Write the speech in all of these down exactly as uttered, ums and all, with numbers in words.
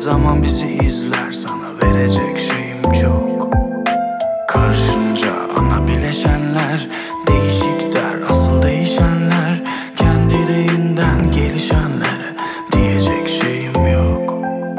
zaman bizi izler, sana verecek şeyim çok. Karışınca ana bileşenler değişik der, asıl değişenler kendiliğinden gelişenlere diyecek şeyim yok.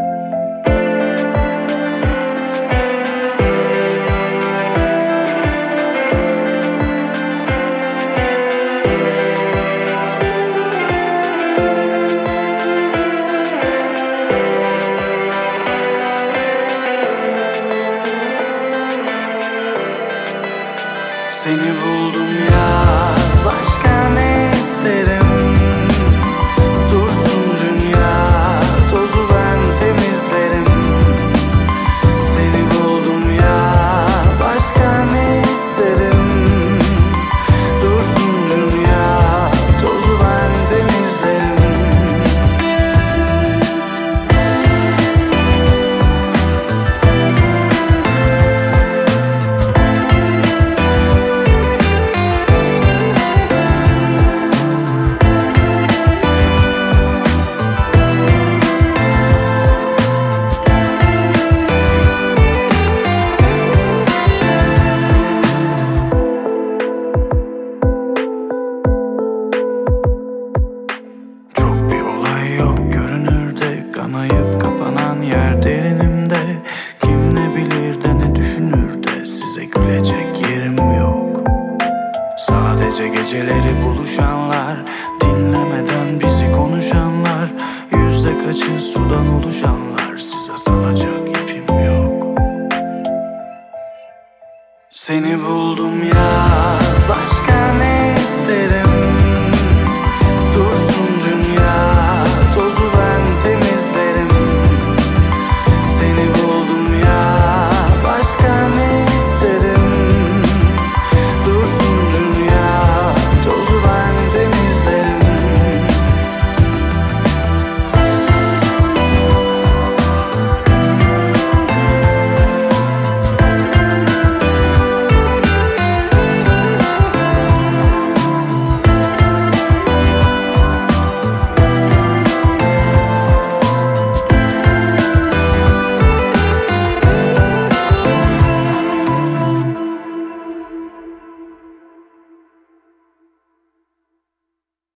Seni buldum ya, başka ne isterim? Dursun dünya, tozu ben temizlerim. Seni buldum ya, başka ne isterim? Dursun dünya, tozu ben temizlerim. Kanayıp kapanan yer derinimde. Kim ne bilir de ne düşünür de size gülecek yerim yok. Sadece geceleri buluşanlar, dinlemeden bizi konuşanlar, yüzde kaçı sudan oluşanlar, size salacak ipim yok. Seni buldum ya, başka